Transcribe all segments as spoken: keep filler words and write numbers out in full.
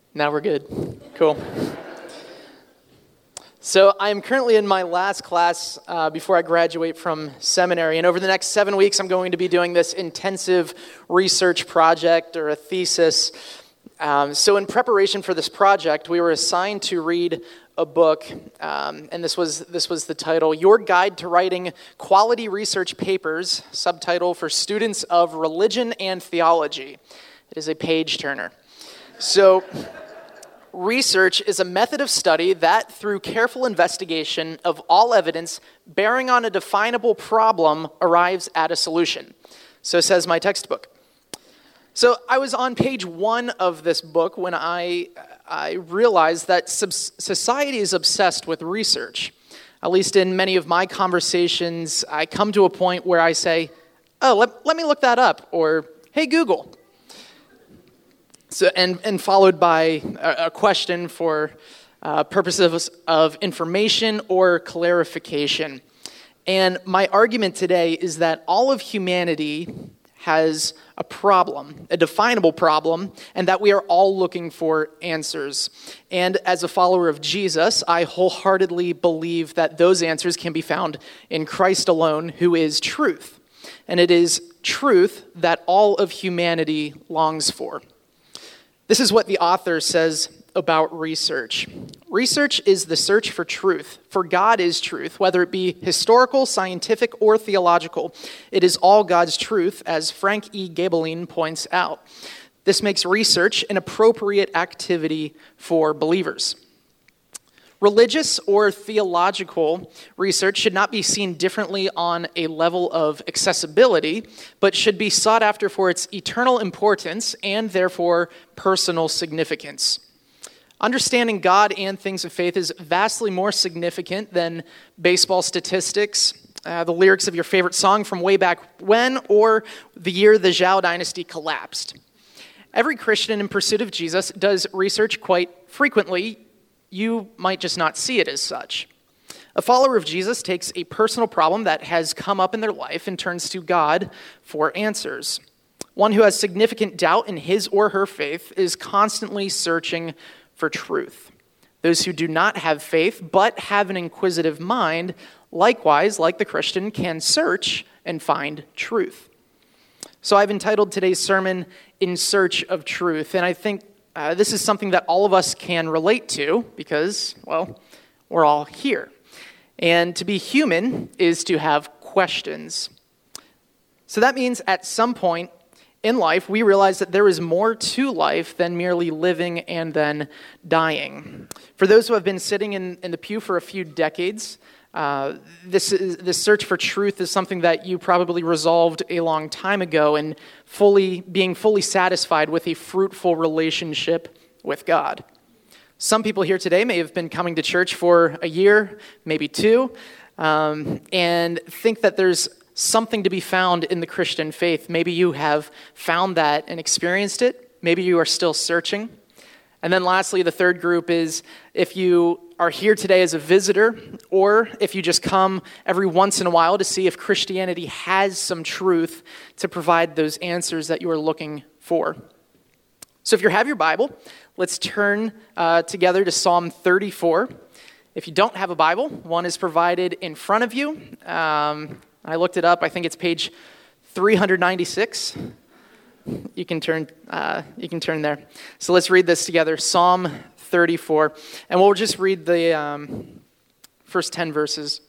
Now we're good. Cool. So I'm currently in my last class uh, before I graduate from seminary, and over the next seven weeks I'm going to be doing this intensive research project or a thesis. Um, so in preparation for this project, we were assigned to read a book, um, and this was this was the title, Your Guide to Writing Quality Research Papers, subtitle for Students of Religion and Theology. It is a page-turner. So, research is a method of study that, through careful investigation of all evidence bearing on a definable problem, arrives at a solution. So says my textbook. So I was on page one of this book when I I realized that society is obsessed with research. At least in many of my conversations, I come to a point where I say, oh, let, let me look that up, or hey, Google. So, and, and followed by a, a question for uh, purposes of information or clarification. And my argument today is that all of humanity has a problem, a definable problem, and that we are all looking for answers. And as a follower of Jesus, I wholeheartedly believe that those answers can be found in Christ alone, who is truth. And it is truth that all of humanity longs for. This is what the author says about research. Research is the search for truth, for God is truth, whether it be historical, scientific, or theological. It is all God's truth, as Frank E. Gaebelein points out. This makes research an appropriate activity for believers. Religious or theological research should not be seen differently on a level of accessibility, but should be sought after for its eternal importance and therefore personal significance. Understanding God and things of faith is vastly more significant than baseball statistics, uh, the lyrics of your favorite song from way back when, or the year the Zhao dynasty collapsed. Every Christian in pursuit of Jesus does research quite frequently. You might just not see it as such. A follower of Jesus takes a personal problem that has come up in their life and turns to God for answers. One who has significant doubt in his or her faith is constantly searching for truth. Those who do not have faith but have an inquisitive mind, likewise, like the Christian, can search and find truth. So I've entitled today's sermon, In Search of Truth, and I think Uh, this is something that all of us can relate to because, well, we're all here. And to be human is to have questions. So that means at some point in life, we realize that there is more to life than merely living and then dying. For those who have been sitting in, in the pew for a few decades, Uh, this is, this search for truth is something that you probably resolved a long time ago, and fully being fully satisfied with a fruitful relationship with God. Some people here today may have been coming to church for a year, maybe two, um, and think that there's something to be found in the Christian faith. Maybe you have found that and experienced it. Maybe you are still searching. And then lastly, the third group is if you are here today as a visitor, or if you just come every once in a while to see if Christianity has some truth to provide those answers that you are looking for. So if you have your Bible, let's turn uh, together to Psalm thirty-four. If you don't have a Bible, one is provided in front of you. Um, I looked it up. I think it's page three ninety-six. You can turn. Uh, you can turn there. So let's read this together. Psalm thirty-four, and we'll just read the um, first ten verses.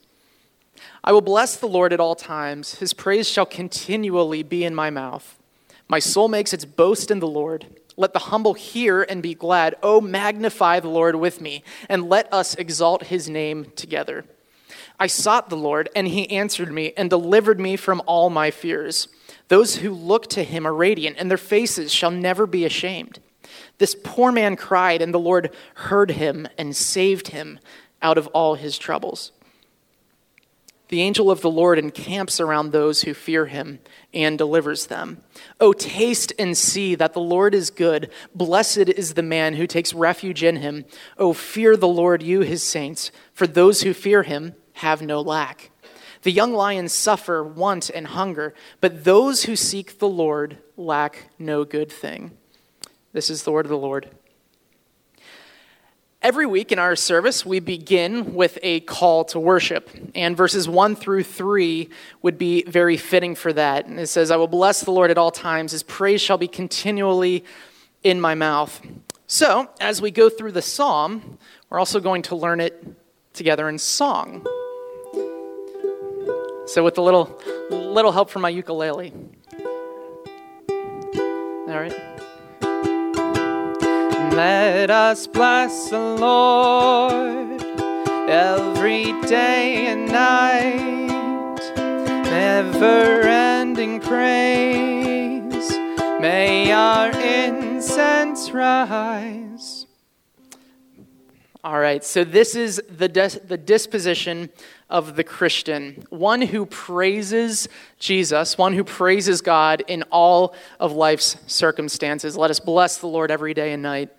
I will bless the Lord at all times. His praise shall continually be in my mouth. My soul makes its boast in the Lord. Let the humble hear and be glad. Oh, magnify the Lord with me, and let us exalt his name together. I sought the Lord, and he answered me and delivered me from all my fears. Those who look to him are radiant, and their faces shall never be ashamed. This poor man cried, and the Lord heard him and saved him out of all his troubles. The angel of the Lord encamps around those who fear him and delivers them. Oh, taste and see that the Lord is good. Blessed is the man who takes refuge in him. Oh, fear the Lord, you his saints, for those who fear him have no lack. The young lions suffer want and hunger, but those who seek the Lord lack no good thing. This is the word of the Lord. Every week in our service, we begin with a call to worship, and verses one through three would be very fitting for that. And it says, I will bless the Lord at all times. His praise shall be continually in my mouth. So, as we go through the psalm, we're also going to learn it together in song. So with a little, little help from my ukulele. All right. Let us bless the Lord every day and night. Never-ending praise, may our incense rise. All right, so this is the dis- the disposition of the Christian, one who praises Jesus, one who praises God in all of life's circumstances. Let us bless the Lord every day and night.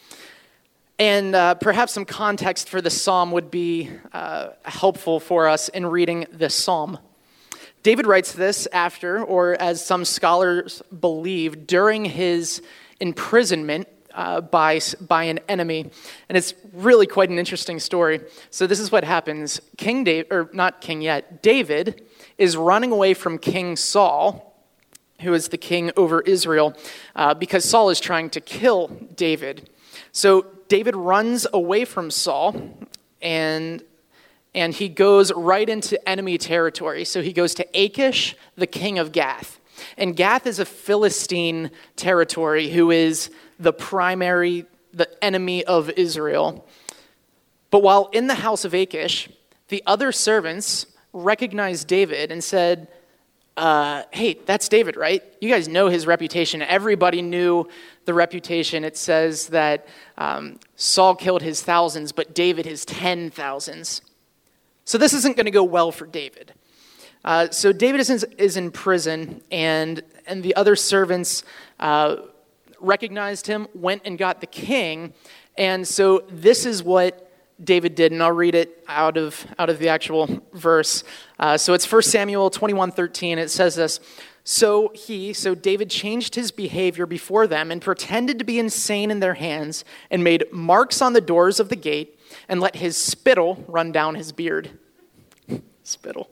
And uh, perhaps some context for the psalm would be uh, helpful for us in reading this psalm. David writes this after, or as some scholars believe, during his imprisonment uh, by, by an enemy. And it's really quite an interesting story. So this is what happens. King David, or not king yet, David is running away from King Saul, who is the king over Israel, uh, because Saul is trying to kill David. So David runs away from Saul, and and he goes right into enemy territory. So he goes to Achish, the king of Gath. And Gath is a Philistine territory who is the primary, the enemy of Israel. But while in the house of Achish, the other servants recognized David and said, Uh, hey, that's David, right? You guys know his reputation. Everybody knew the reputation. It says that um, Saul killed his thousands, but David his ten thousands. So this isn't going to go well for David. Uh, so David is in, is in prison, and, and the other servants uh, recognized him, went and got the king. And so this is what David did, and I'll read it out of out of the actual verse. Uh, so it's First Samuel twenty-one thirteen. It says this, So he, so David changed his behavior before them and pretended to be insane in their hands and made marks on the doors of the gate and let his spittle run down his beard. Spittle.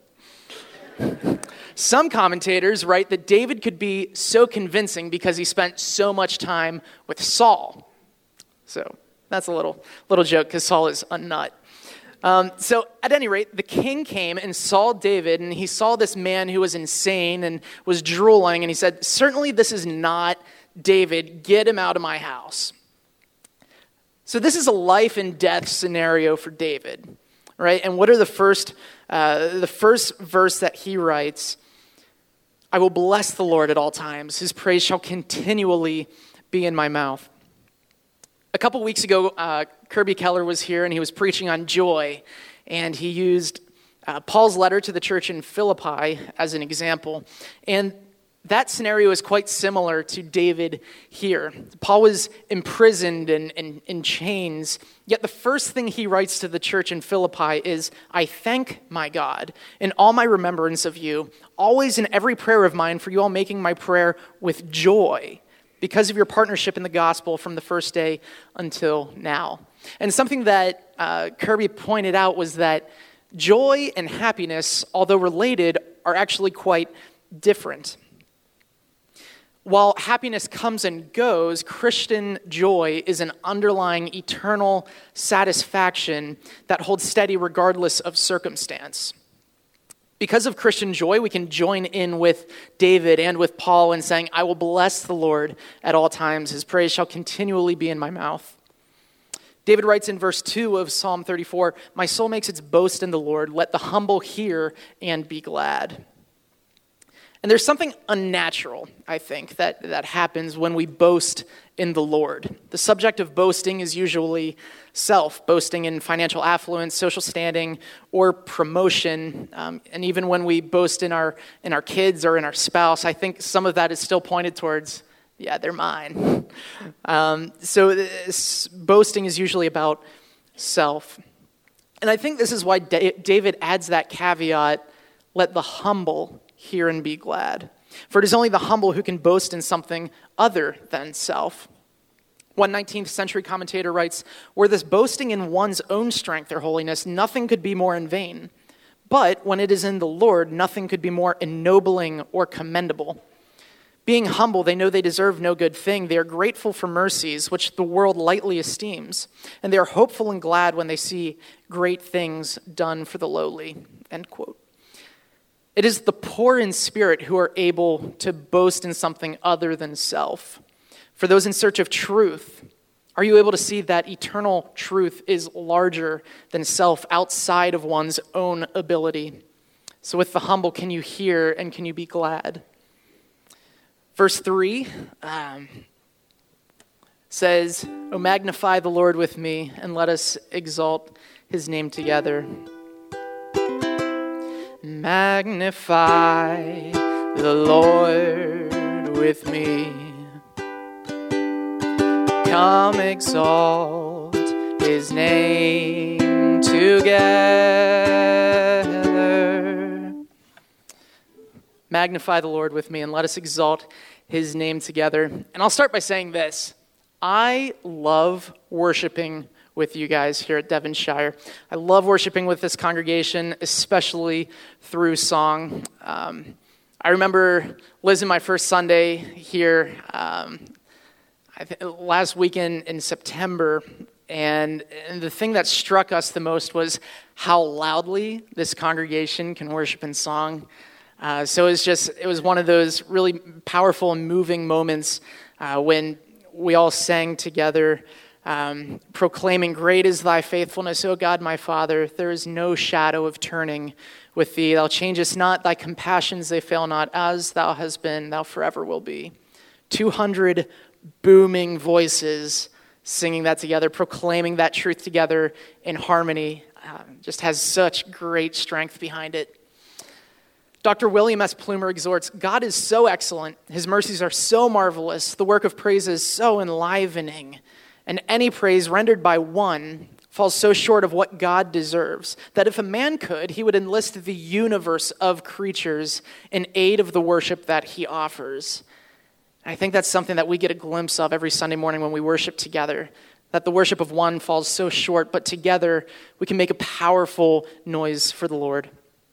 Some commentators write that David could be so convincing because he spent so much time with Saul. So that's a little little joke because Saul is a nut. Um, so at any rate, the king came and saw David, and he saw this man who was insane and was drooling, and he said, certainly this is not David. Get him out of my house. So this is a life and death scenario for David, right? And what are the first, uh, the first verse that he writes? I will bless the Lord at all times. His praise shall continually be in my mouth. A couple weeks ago, uh, Kirby Keller was here, and he was preaching on joy, and he used uh, Paul's letter to the church in Philippi as an example. And that scenario is quite similar to David here. Paul was imprisoned and in, in, in chains, yet the first thing he writes to the church in Philippi is, I thank my God in all my remembrance of you, always in every prayer of mine, for you all making my prayer with joy, because of your partnership in the gospel from the first day until now. And something that uh, Kirby pointed out was that joy and happiness, although related, are actually quite different. While happiness comes and goes, Christian joy is an underlying eternal satisfaction that holds steady regardless of circumstance. Because of Christian joy, we can join in with David and with Paul in saying, I will bless the Lord at all times. His praise shall continually be in my mouth. David writes in verse two of Psalm thirty-four, my soul makes its boast in the Lord. Let the humble hear and be glad. And there's something unnatural, I think, that, that happens when we boast in the Lord. The subject of boasting is usually self, boasting in financial affluence, social standing, or promotion. Um, and even when we boast in our in our kids or in our spouse, I think some of that is still pointed towards, yeah, they're mine. Um, so this, boasting is usually about self. And I think this is why Da- David adds that caveat, let the humble hear and be glad. For it is only the humble who can boast in something other than self. One nineteenth century commentator writes, "Were this boasting in one's own strength or holiness, nothing could be more in vain. But when it is in the Lord, nothing could be more ennobling or commendable. Being humble, they know they deserve no good thing. They are grateful for mercies, which the world lightly esteems. And they are hopeful and glad when they see great things done for the lowly." End quote. It is the poor in spirit who are able to boast in something other than self. For those in search of truth, are you able to see that eternal truth is larger than self, outside of one's own ability? So with the humble, can you hear and can you be glad? Verse three um, says, "O magnify the Lord with me, and let us exalt his name together." Magnify the Lord with me. Come exalt his name together. Magnify the Lord with me, and let us exalt his name together. And I'll start by saying this. I love worshiping with you guys here at Devonshire. I love worshiping with this congregation, especially through song. Um, I remember Liz and my first Sunday here um, I th- last weekend in September, and, and the thing that struck us the most was how loudly this congregation can worship in song. Uh, so it was just, it was one of those really powerful and moving moments uh, when we all sang together, um, proclaiming, "Great is thy faithfulness, O God, my Father. There is no shadow of turning with thee. Thou changest not, thy compassions, they fail not. As thou hast been, thou forever will be." two hundred booming voices singing that together, proclaiming that truth together in harmony, uh, just has such great strength behind it. Doctor William S. Plumer exhorts, "God is so excellent, his mercies are so marvelous, the work of praise is so enlivening, and any praise rendered by one falls so short of what God deserves, that if a man could, he would enlist the universe of creatures in aid of the worship that he offers." I think that's something that we get a glimpse of every Sunday morning when we worship together, that the worship of one falls so short, but together we can make a powerful noise for the Lord.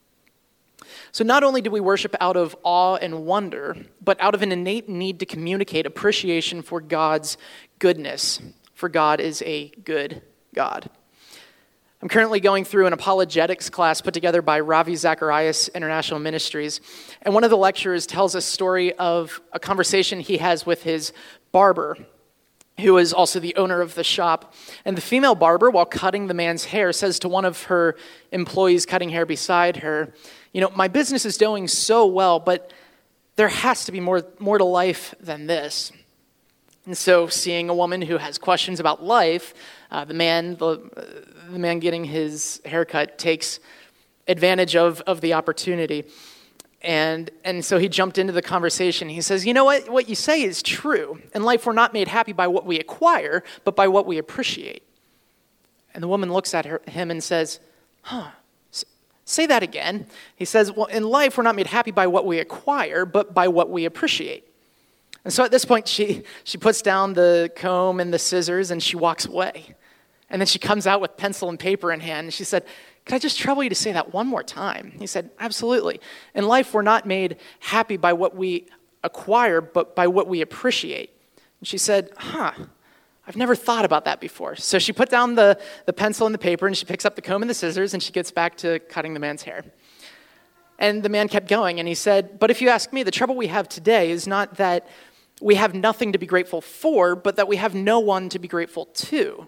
So not only do we worship out of awe and wonder, but out of an innate need to communicate appreciation for God's goodness, for God is a good God. I'm currently going through an apologetics class put together by Ravi Zacharias International Ministries, and one of the lecturers tells a story of a conversation he has with his barber, who is also the owner of the shop. And the female barber, while cutting the man's hair, says to one of her employees cutting hair beside her, "You know, my business is doing so well, but there has to be more, more to life than this." And so, seeing a woman who has questions about life, uh, the man, the, the man getting his haircut takes advantage of, of the opportunity. And and so he jumped into the conversation. He says, "You know what? What you say is true. In life, we're not made happy by what we acquire, but by what we appreciate." And the woman looks at her, him and says, "Huh, say that again." He says, "Well, in life, we're not made happy by what we acquire, but by what we appreciate." And so at this point, she, she puts down the comb and the scissors, and she walks away. And then she comes out with pencil and paper in hand, and she said, "Can I just trouble you to say that one more time?" He said, "Absolutely. In life, we're not made happy by what we acquire, but by what we appreciate." And she said, "Huh, I've never thought about that before." So she put down the, the pencil and the paper, and she picks up the comb and the scissors, and she gets back to cutting the man's hair. And the man kept going, and he said, "But if you ask me, the trouble we have today is not that we have nothing to be grateful for, but that we have no one to be grateful to."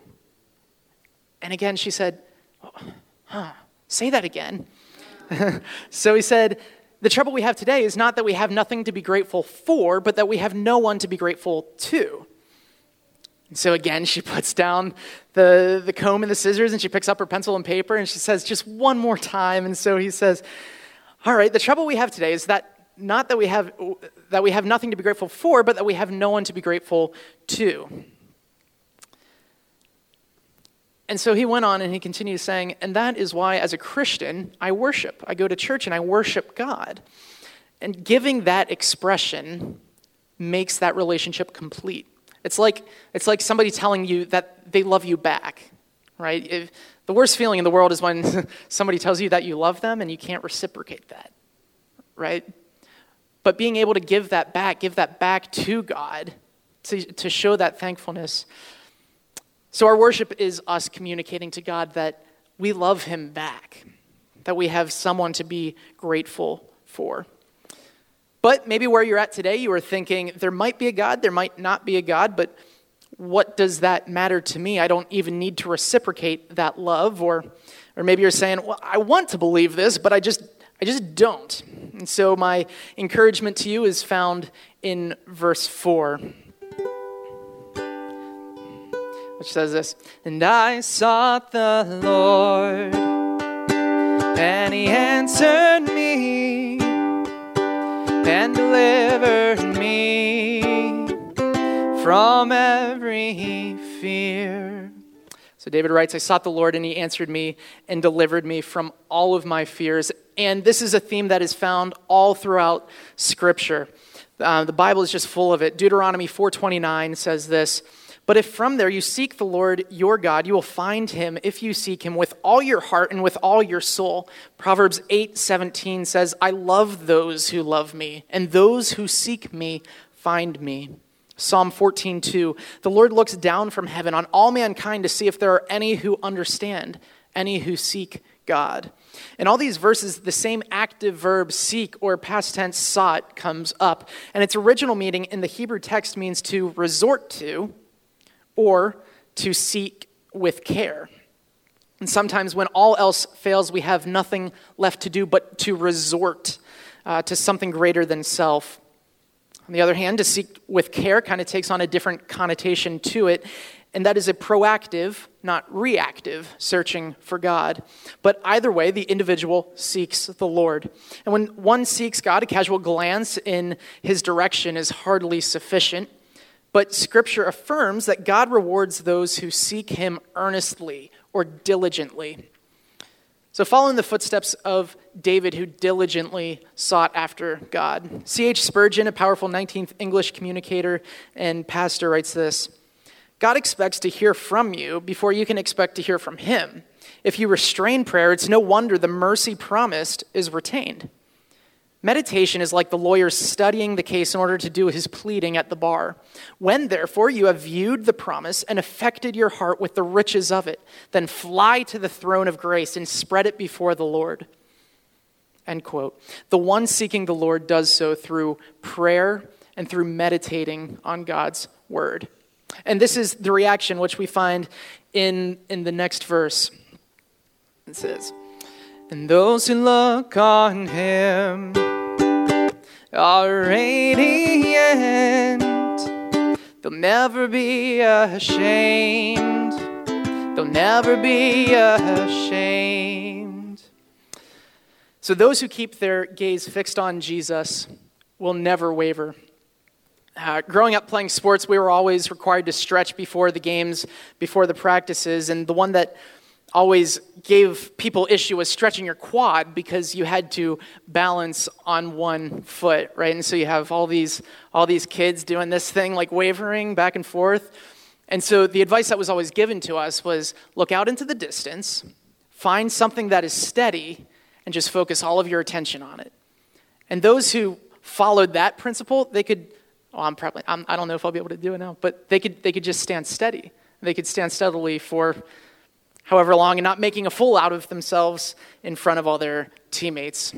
And again, she said, "Huh, say that again." So he said, "The trouble we have today is not that we have nothing to be grateful for, but that we have no one to be grateful to." And so again, she puts down the, the comb and the scissors, and she picks up her pencil and paper, and she says, "Just one more time." And so he says, "All right, the trouble we have today is that not that we have that we have nothing to be grateful for, but that we have no one to be grateful to." And so he went on and he continued saying, "And that is why as a Christian, I worship. I go to church and I worship God." And giving that expression makes that relationship complete. It's like it's like somebody telling you that they love you back, right? If, the worst feeling in the world is when somebody tells you that you love them and you can't reciprocate that, right? But being able to give that back, give that back to God, to, to show that thankfulness. So our worship is us communicating to God that we love him back, that we have someone to be grateful for. But maybe where you're at today, you are thinking, there might be a God, there might not be a God, but what does that matter to me? I don't even need to reciprocate that love. Or or maybe you're saying, well, I want to believe this, but I just I just don't. And so my encouragement to you is found in verse four, which says this: "And I sought the Lord, and he answered me, and delivered me from every fear." So David writes, "I sought the Lord, and he answered me and delivered me from all of my fears." And this is a theme that is found all throughout Scripture. Uh, the Bible is just full of it. Deuteronomy four twenty-nine says this: "But if from there you seek the Lord your God, you will find him if you seek him with all your heart and with all your soul." Proverbs eight seventeen says, "I love those who love me, and those who seek me find me." Psalm fourteen two, "The Lord looks down from heaven on all mankind to see if there are any who understand, any who seek God." In all these verses, the same active verb seek, or past tense sought, comes up. And its original meaning in the Hebrew text means to resort to, or to seek with care. And sometimes when all else fails, we have nothing left to do but to resort uh, to something greater than self. On the other hand, to seek with care kind of takes on a different connotation to it, and that is a proactive, not reactive, searching for God. But either way, the individual seeks the Lord. And when one seeks God, a casual glance in his direction is hardly sufficient. But Scripture affirms that God rewards those who seek him earnestly or diligently. So following the footsteps of David, who diligently sought after God, C H Spurgeon, a powerful nineteenth English communicator and pastor, writes this: "God expects to hear from you before you can expect to hear from him. If you restrain prayer, it's no wonder the mercy promised is retained. Meditation is like the lawyer studying the case in order to do his pleading at the bar. When, therefore, you have viewed the promise and affected your heart with the riches of it, then fly to the throne of grace and spread it before the Lord." End quote. The one seeking the Lord does so through prayer and through meditating on God's word. And this is the reaction which we find in, in the next verse. It says, "And those who look on him are radiant. They'll never be ashamed. They'll never be ashamed." So those who keep their gaze fixed on Jesus will never waver. Uh, growing up playing sports, we were always required to stretch before the games, before the practices, and the one that always gave people issue was stretching your quad because you had to balance on one foot, right? And so you have all these all these kids doing this thing, like wavering back and forth. And so the advice that was always given to us was look out into the distance, find something that is steady, and just focus all of your attention on it. And those who followed that principle, they could, oh, I'm probably, I'm, I don't know if I'll be able to do it now, but they could they could just stand steady. They could stand steadily for however long and not making a fool out of themselves in front of all their teammates.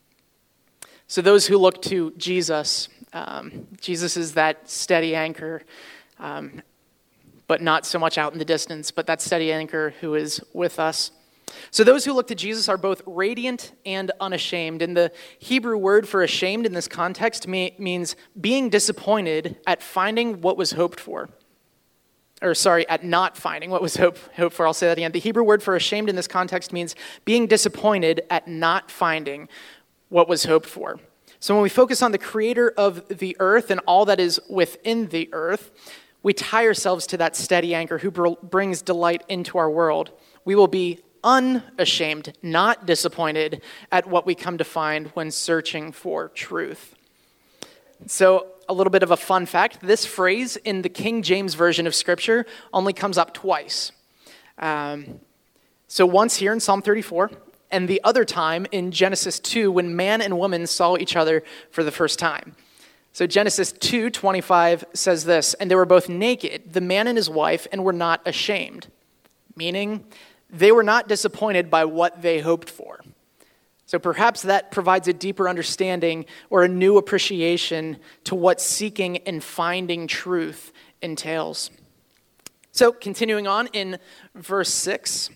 So those who look to Jesus, um, Jesus is that steady anchor, um, but not so much out in the distance, but that steady anchor who is with us. So those who look to Jesus are both radiant and unashamed. And the Hebrew word for ashamed in this context me- means being disappointed at finding what was hoped for. Or sorry, at not finding what was hope, hoped for. I'll say that again. The Hebrew word for ashamed in this context means being disappointed at not finding what was hoped for. So when we focus on the creator of the earth and all that is within the earth, we tie ourselves to that steady anchor who br- brings delight into our world. We will be unashamed, not disappointed at what we come to find when searching for truth. So a little bit of a fun fact, this phrase in the King James Version of Scripture only comes up twice. Um, so once here in Psalm thirty-four, and the other time in Genesis two when man and woman saw each other for the first time. So Genesis two twenty-five says this, and they were both naked, the man and his wife, and were not ashamed. Meaning, they were not disappointed by what they hoped for. So perhaps that provides a deeper understanding or a new appreciation to what seeking and finding truth entails. So continuing on in verse six.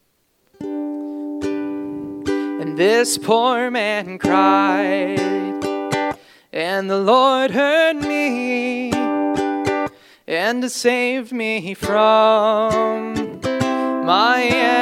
And this poor man cried, and the Lord heard me, and saved me from my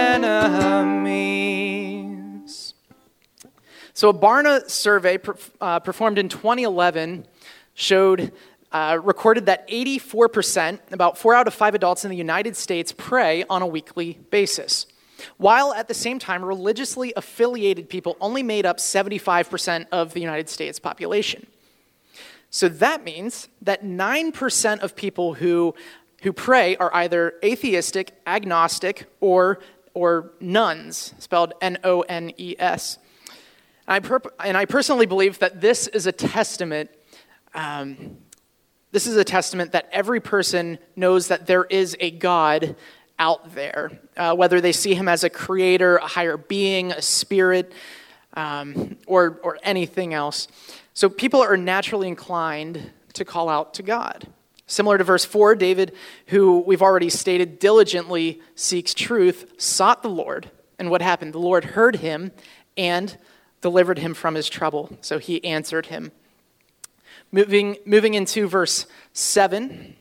enemies. So a Barna survey uh, performed in twenty eleven showed, uh, recorded that eighty-four percent, about four out of five adults in the United States, pray on a weekly basis. While at the same time, religiously affiliated people only made up seventy-five percent of the United States population. So that means that nine percent of people who, who pray are either atheistic, agnostic, or, or nuns, spelled N O N E S. And I, per- and I personally believe that this is a testament, um, this is a testament that every person knows that there is a God out there, uh, whether they see him as a creator, a higher being, a spirit, um, or, or anything else. So people are naturally inclined to call out to God. Similar to verse four, David, who we've already stated diligently seeks truth, sought the Lord. And what happened? The Lord heard him and delivered him from his trouble. So he answered him. Moving, moving into verse seven.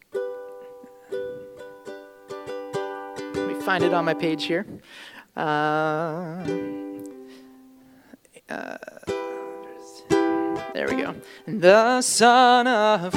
Find it on my page here. Uh, uh, there we go. The Son of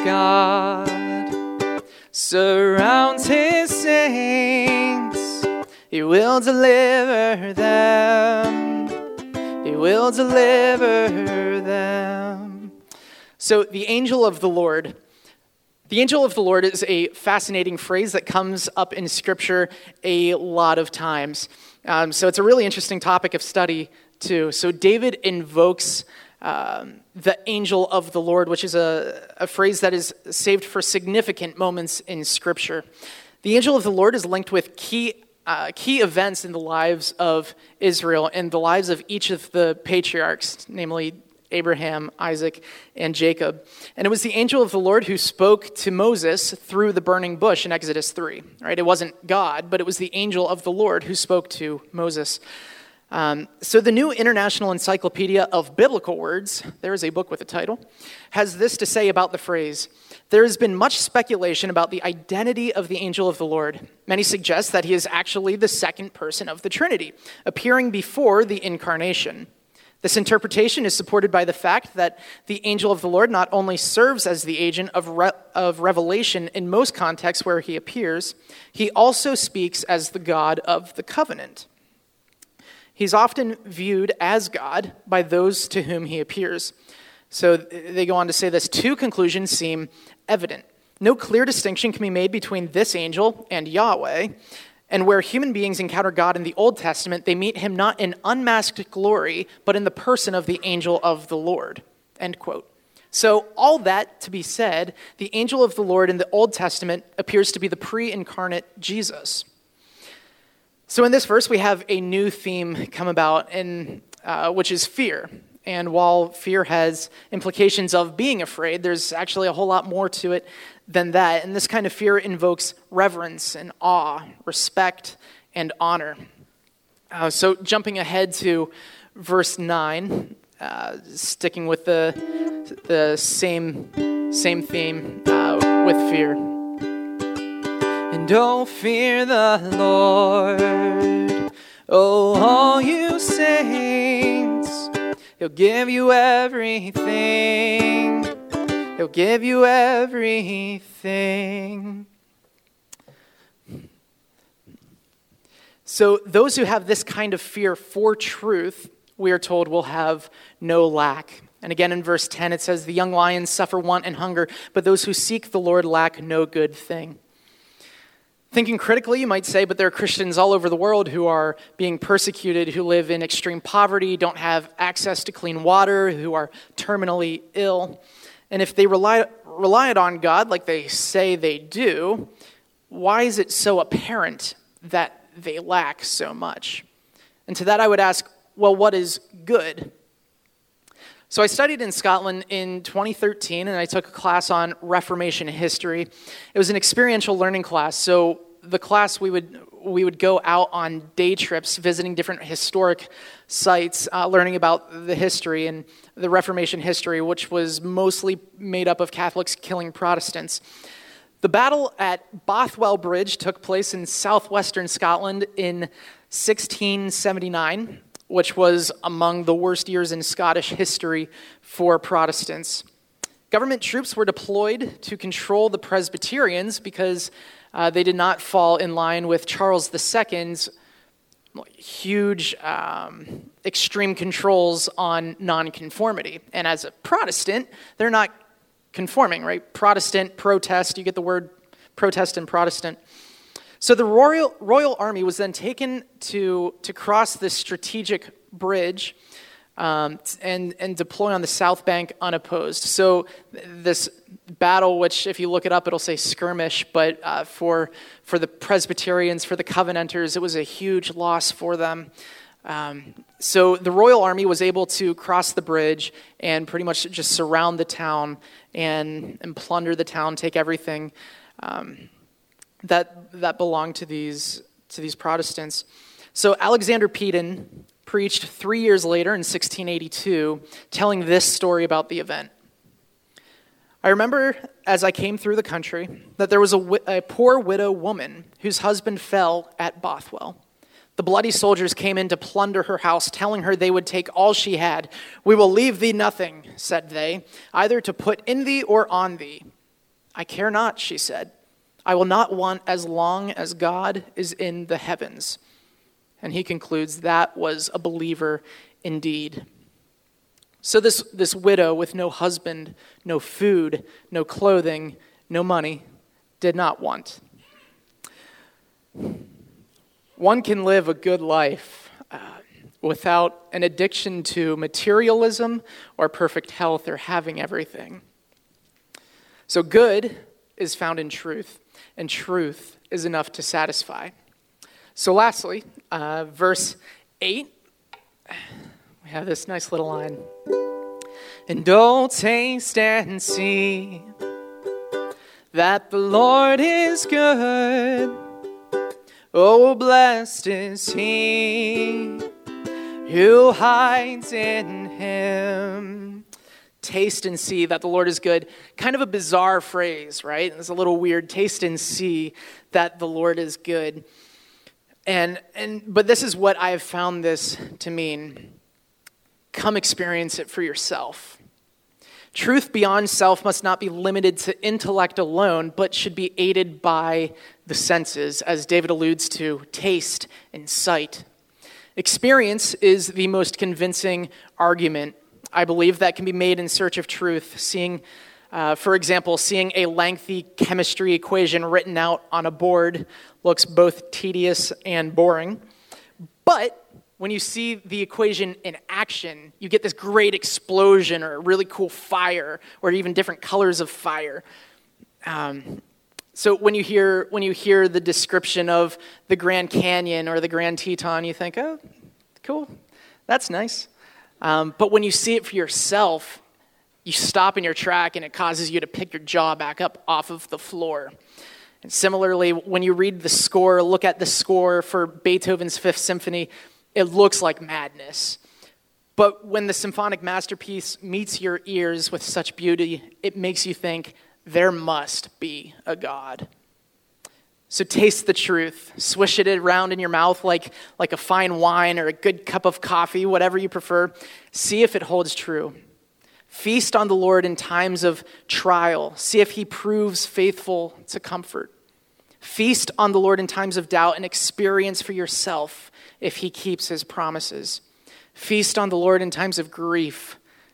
God surrounds his saints. He will deliver them. He will deliver them. So the angel of the Lord. The angel of the Lord is a fascinating phrase that comes up in Scripture a lot of times. Um, so it's a really interesting topic of study, too. So David invokes um, the angel of the Lord, which is a, a phrase that is saved for significant moments in Scripture. The angel of the Lord is linked with key uh, key events in the lives of Israel and the lives of each of the patriarchs, namely Abraham, Isaac, and Jacob. And it was the angel of the Lord who spoke to Moses through the burning bush in Exodus three. Right? It wasn't God, but it was the angel of the Lord who spoke to Moses. Um, so the New International Encyclopedia of Biblical Words, there is a book with a title, has this to say about the phrase: there has been much speculation about the identity of the angel of the Lord. Many suggest that he is actually the second person of the Trinity, appearing before the incarnation. This interpretation is supported by the fact that the angel of the Lord not only serves as the agent of, re- of revelation in most contexts where he appears, he also speaks as the God of the covenant. He's often viewed as God by those to whom he appears. So they go on to say this: two conclusions seem evident. No clear distinction can be made between this angel and Yahweh. And where human beings encounter God in the Old Testament, they meet him not in unmasked glory, but in the person of the angel of the Lord. End quote. So all that to be said, the angel of the Lord in the Old Testament appears to be the pre-incarnate Jesus. So in this verse, we have a new theme come about, in, uh, which is fear. And while fear has implications of being afraid, there's actually a whole lot more to it than that. And this kind of fear invokes reverence and awe, respect, and honor. Uh, so jumping ahead to verse nine, uh, sticking with the the same same theme uh, with fear. And don't fear the Lord, oh all you saints. He'll give you everything. He'll give you everything. So those who have this kind of fear for truth, we are told, will have no lack. And again in verse ten, it says, the young lions suffer want and hunger, but those who seek the Lord lack no good thing. Thinking critically, you might say, but there are Christians all over the world who are being persecuted, who live in extreme poverty, don't have access to clean water, who are terminally ill. And if they rely, relied on God like they say they do, why is it so apparent that they lack so much? And to that I would ask, well, what is good? So I studied in Scotland in twenty thirteen, and I took a class on Reformation history. It was an experiential learning class. So the class, we would we would go out on day trips, visiting different historic sites, uh, learning about the history and the Reformation history, which was mostly made up of Catholics killing Protestants. The battle at Bothwell Bridge took place in southwestern Scotland in sixteen seventy-nine. Which was among the worst years in Scottish history for Protestants. Government troops were deployed to control the Presbyterians because uh, they did not fall in line with Charles the Second's huge, um, extreme controls on nonconformity. And as a Protestant, they're not conforming, right? Protestant, protest, you get the word protest and Protestant. So the Royal Royal Army was then taken to, to cross this strategic bridge um, and, and deploy on the south bank unopposed. So this battle, which if you look it up, it'll say skirmish, but uh, for, for the Presbyterians, for the Covenanters, it was a huge loss for them. Um, so the Royal Army was able to cross the bridge and pretty much just surround the town and, and plunder the town, take everything. Um, that that belonged to these to these Protestants. So Alexander Peden preached three years later in sixteen eighty-two, telling this story about the event. I remember as I came through the country that there was a, a poor widow woman whose husband fell at Bothwell. The bloody soldiers came in to plunder her house, telling her they would take all she had. "We will leave thee nothing," said they, "either to put in thee or on thee." "I care not," she said. "I will not want as long as God is in the heavens." And he concludes that was a believer indeed. So this, this widow with no husband, no food, no clothing, no money, did not want. One can live a good life uh, without an addiction to materialism or perfect health or having everything. So good is found in truth, and truth is enough to satisfy. So lastly, uh, verse eight, we have this nice little line. "And oh, taste and see that the Lord is good. Oh, blessed is he who hides in him." Taste and see that the Lord is good. Kind of a bizarre phrase, right? It's a little weird. Taste and see that the Lord is good. And and but this is what I have found this to mean. Come experience it for yourself. Truth beyond self must not be limited to intellect alone, but should be aided by the senses, as David alludes to, taste and sight. Experience is the most convincing argument, I believe, that can be made in search of truth. Seeing, uh, for example, seeing a lengthy chemistry equation written out on a board looks both tedious and boring. But when you see the equation in action, you get this great explosion or a really cool fire or even different colors of fire. Um, so when you hear when you hear the description of the Grand Canyon or the Grand Teton, you think, oh, cool, that's nice. Um, but when you see it for yourself, you stop in your track and it causes you to pick your jaw back up off of the floor. And similarly, when you read the score, look at the score for Beethoven's Fifth Symphony, it looks like madness. But when the symphonic masterpiece meets your ears with such beauty, it makes you think, there must be a God. So taste the truth. Swish it around in your mouth like, like a fine wine or a good cup of coffee, whatever you prefer. See if it holds true. Feast on the Lord in times of trial. See if he proves faithful to comfort. Feast on the Lord in times of doubt and experience for yourself if he keeps his promises. Feast on the Lord in times of grief.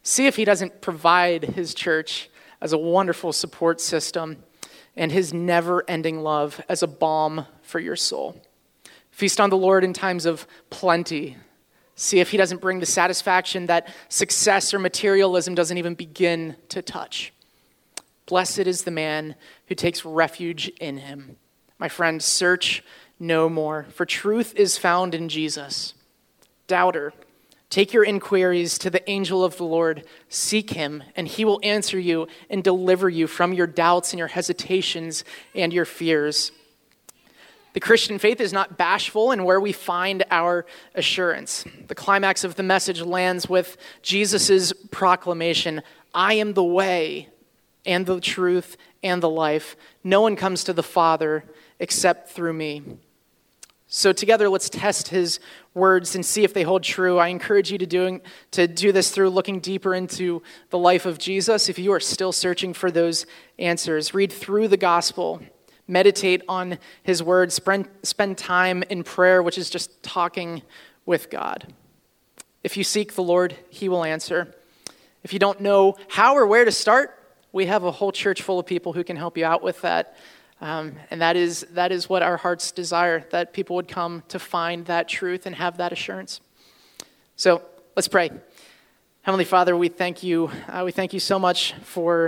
See if he doesn't provide his church as a wonderful support system and his never-ending love as a balm for your soul. Feast on the Lord in times of plenty. See if he doesn't bring the satisfaction that success or materialism doesn't even begin to touch. Blessed is the man who takes refuge in him. My friend, search no more, for truth is found in Jesus. Doubter, take your inquiries to the angel of the Lord. Seek him, and he will answer you and deliver you from your doubts and your hesitations and your fears. The Christian faith is not bashful in where we find our assurance. The climax of the message lands with Jesus' proclamation, I am the way and the truth and the life. No one comes to the Father except through me. So together, let's test his words and see if they hold true. I encourage you to, doing, to do this through looking deeper into the life of Jesus. If you are still searching for those answers, read through the gospel. Meditate on his words. Spend, spend time in prayer, which is just talking with God. If you seek the Lord, he will answer. If you don't know how or where to start, we have a whole church full of people who can help you out with that. Um, and that is that is what our hearts desire, that people would come to find that truth and have that assurance. So let's pray. Heavenly Father, we thank you. Uh, we thank you so much for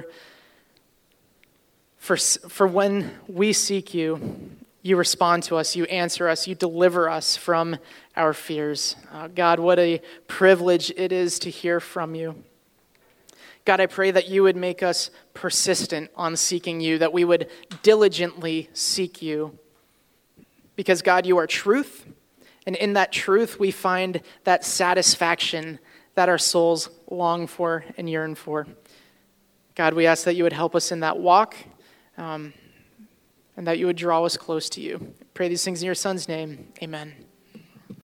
For, for when we seek you, you respond to us, you answer us, you deliver us from our fears. Uh, God, what a privilege it is to hear from you. God, I pray that you would make us persistent on seeking you, that we would diligently seek you. Because God, you are truth, and in that truth we find that satisfaction that our souls long for and yearn for. God, we ask that you would help us in that walk, Um, and that you would draw us close to you. Pray these things in your Son's name. Amen.